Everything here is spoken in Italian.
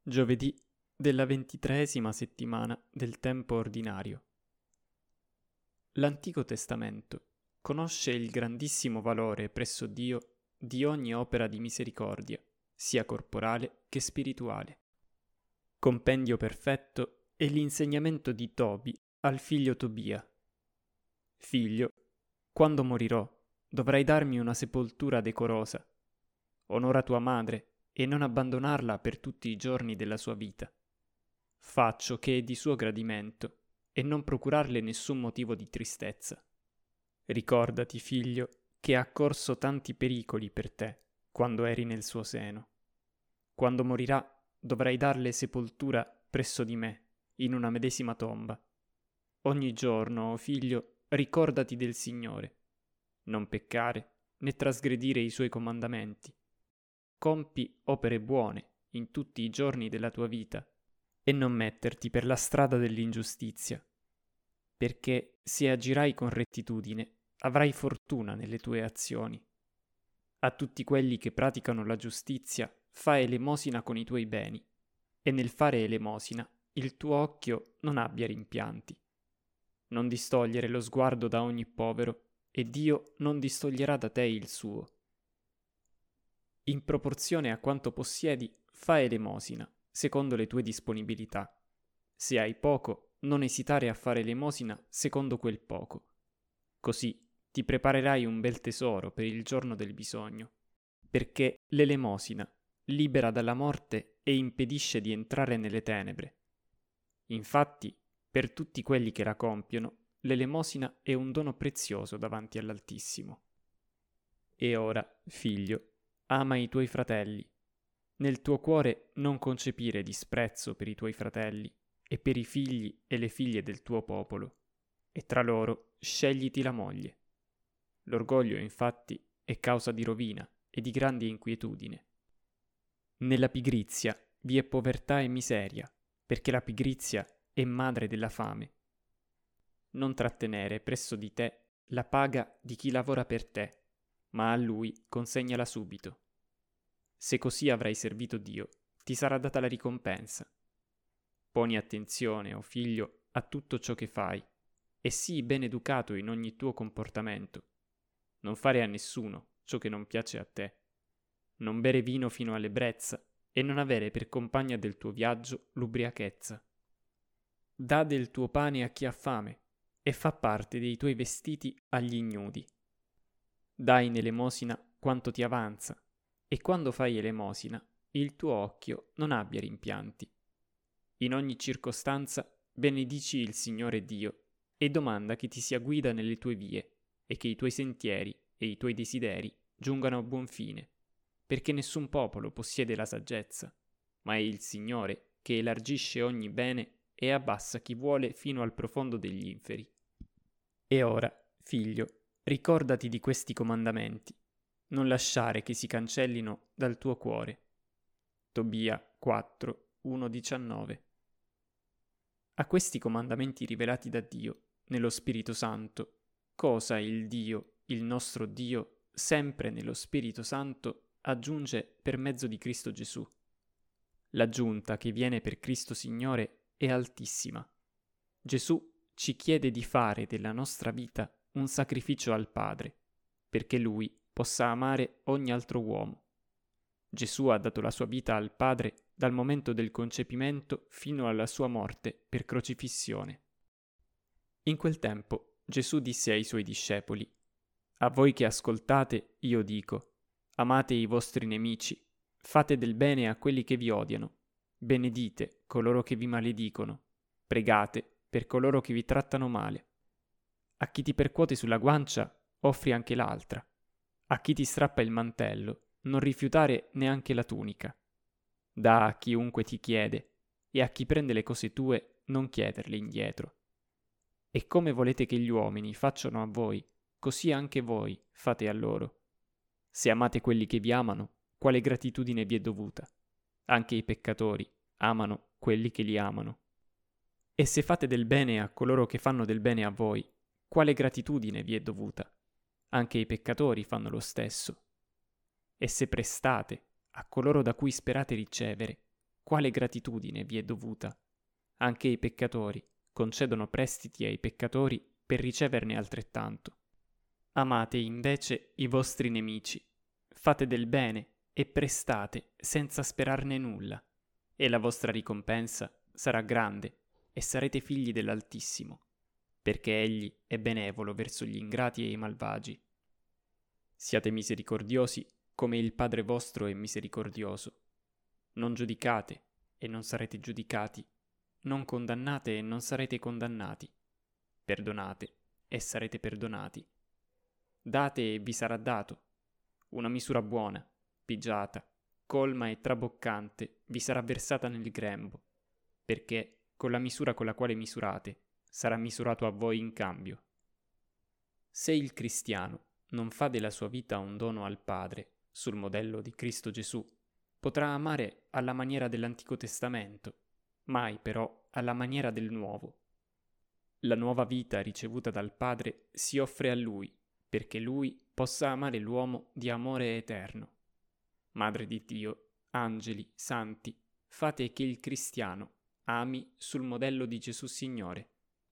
Giovedì della 23esima settimana del tempo ordinario. L'Antico Testamento conosce il grandissimo valore presso Dio di ogni opera di misericordia, sia corporale che spirituale. Compendio perfetto è l'insegnamento di Tobi al figlio Tobia. Figlio, quando morirò, dovrai darmi una sepoltura decorosa. Onora tua madre e non abbandonarla per tutti i giorni della sua vita. Faccio che è di suo gradimento e non procurarle nessun motivo di tristezza. Ricordati, figlio, che ha corso tanti pericoli per te quando eri nel suo seno. Quando morirà, dovrai darle sepoltura presso di me, in una medesima tomba. Ogni giorno, o figlio, ricordati del Signore. Non peccare, né trasgredire i suoi comandamenti. Compi opere buone in tutti i giorni della tua vita e non metterti per la strada dell'ingiustizia, perché se agirai con rettitudine avrai fortuna nelle tue azioni. A tutti quelli che praticano la giustizia fa elemosina con i tuoi beni, e nel fare elemosina il tuo occhio non abbia rimpianti. Non distogliere lo sguardo da ogni povero, e Dio non distoglierà da te il suo. In proporzione a quanto possiedi, fa elemosina, secondo le tue disponibilità. Se hai poco, non esitare a fare elemosina secondo quel poco. Così ti preparerai un bel tesoro per il giorno del bisogno, perché l'elemosina libera dalla morte e impedisce di entrare nelle tenebre. Infatti, per tutti quelli che la compiono, l'elemosina è un dono prezioso davanti all'Altissimo. E ora, figlio, ama i tuoi fratelli. Nel tuo cuore non concepire disprezzo per i tuoi fratelli e per i figli e le figlie del tuo popolo, e tra loro scegliti la moglie. L'orgoglio, infatti, è causa di rovina e di grande inquietudine. Nella pigrizia vi è povertà e miseria, perché la pigrizia è madre della fame. Non trattenere presso di te la paga di chi lavora per te, ma a lui consegnala subito. Se così avrai servito Dio, ti sarà data la ricompensa. Poni attenzione, o figlio, a tutto ciò che fai, e sii ben educato in ogni tuo comportamento. Non fare a nessuno ciò che non piace a te. Non bere vino fino all'ebbrezza, e non avere per compagna del tuo viaggio l'ubriachezza. Da del tuo pane a chi ha fame, e fa parte dei tuoi vestiti agli ignudi. Dai in elemosina quanto ti avanza, e quando fai elemosina, il tuo occhio non abbia rimpianti. In ogni circostanza benedici il Signore Dio, e domanda che ti sia guida nelle tue vie, e che i tuoi sentieri e i tuoi desideri giungano a buon fine, perché nessun popolo possiede la saggezza, ma è il Signore che elargisce ogni bene e abbassa chi vuole fino al profondo degli inferi. E ora, figlio, ricordati di questi comandamenti, non lasciare che si cancellino dal tuo cuore. Tobia 4, 1-19. A questi comandamenti rivelati da Dio, nello Spirito Santo, cosa il Dio, il nostro Dio, sempre nello Spirito Santo, aggiunge per mezzo di Cristo Gesù. L'aggiunta che viene per Cristo Signore è altissima. Gesù ci chiede di fare della nostra vita un sacrificio al Padre, perché Lui possa amare ogni altro uomo. Gesù ha dato la sua vita al Padre dal momento del concepimento fino alla sua morte per crocifissione. In quel tempo Gesù disse ai suoi discepoli: «A voi che ascoltate, io dico, amate i vostri nemici, fate del bene a quelli che vi odiano, benedite coloro che vi maledicono, pregate per coloro che vi trattano male. A chi ti percuote sulla guancia, offri anche l'altra. A chi ti strappa il mantello, non rifiutare neanche la tunica. Da a chiunque ti chiede, e a chi prende le cose tue, non chiederle indietro. E come volete che gli uomini facciano a voi, così anche voi fate a loro. Se amate quelli che vi amano, quale gratitudine vi è dovuta? Anche i peccatori amano quelli che li amano. E se fate del bene a coloro che fanno del bene a voi, quale gratitudine vi è dovuta? Anche i peccatori fanno lo stesso. E se prestate a coloro da cui sperate ricevere, quale gratitudine vi è dovuta? Anche i peccatori concedono prestiti ai peccatori per riceverne altrettanto. Amate invece i vostri nemici, fate del bene e prestate senza sperarne nulla, e la vostra ricompensa sarà grande e sarete figli dell'Altissimo, perché Egli è benevolo verso gli ingrati e i malvagi. Siate misericordiosi come il Padre vostro è misericordioso. Non giudicate e non sarete giudicati, non condannate e non sarete condannati. Perdonate e sarete perdonati. Date e vi sarà dato. Una misura buona, pigiata, colma e traboccante vi sarà versata nel grembo, perché con la misura con la quale misurate sarà misurato a voi in cambio. Se il cristiano non fa della sua vita un dono al Padre, sul modello di Cristo Gesù, potrà amare alla maniera dell'Antico Testamento, mai però alla maniera del Nuovo. La nuova vita ricevuta dal Padre si offre a Lui, perché Lui possa amare l'uomo di amore eterno. Madre di Dio, angeli, santi, fate che il cristiano ami sul modello di Gesù Signore,